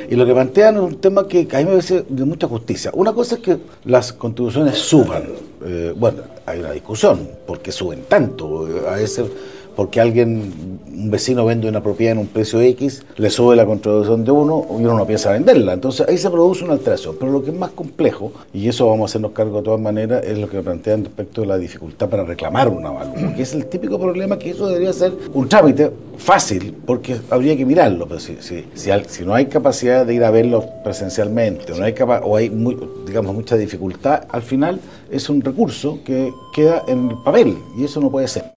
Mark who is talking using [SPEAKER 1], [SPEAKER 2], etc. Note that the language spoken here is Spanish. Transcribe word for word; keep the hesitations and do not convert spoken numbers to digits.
[SPEAKER 1] Y lo que plantean es un tema que a mí me parece de mucha justicia. Una cosa es que las contribuciones suban. Eh, bueno, hay una discusión, ¿por qué suben tanto? A veces porque alguien, un vecino vende una propiedad en un precio X, le sube la contribución de uno y uno no piensa venderla. Entonces ahí se produce una alteración. Pero lo que es más complejo, y eso vamos a hacernos cargo de todas maneras, es lo que plantean respecto de la dificultad para reclamar un aval, que es el típico problema que eso debería ser un trámite fácil, porque habría que mirarlo. Pero si, si, si, si no hay capacidad de ir a verlo presencialmente, o, no hay capa o hay muy, digamos, mucha dificultad, al final es un recurso que queda en el papel, y eso no puede ser.